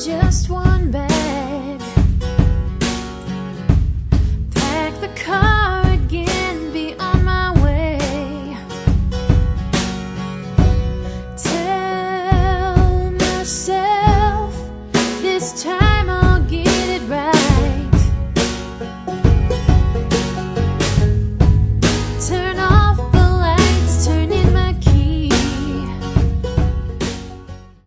just one bag. Pack the car again, be on my way. Tell myself this time